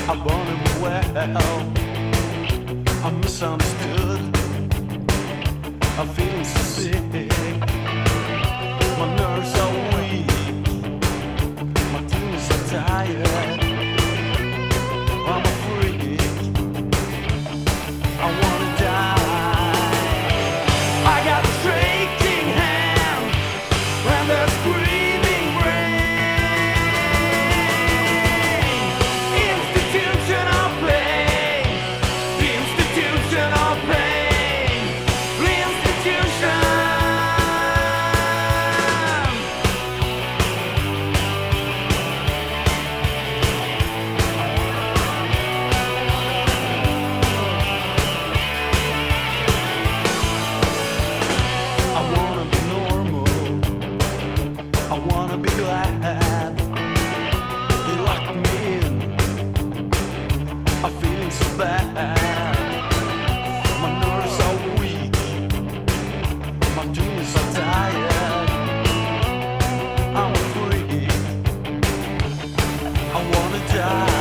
I want him well. I'm misunderstood. I'm feeling so sick. My nerves are weak. My team is so tired. I'm a freak. I wanna die. I got a shaking hand and a screaming brain. Institutional pain. Institutional pain. Institution. I wanna be normal. I wanna be glad. They locked me in. I'm feeling so bad. My nerves are weak. My dreams are tired. I'm a freak. I wanna die.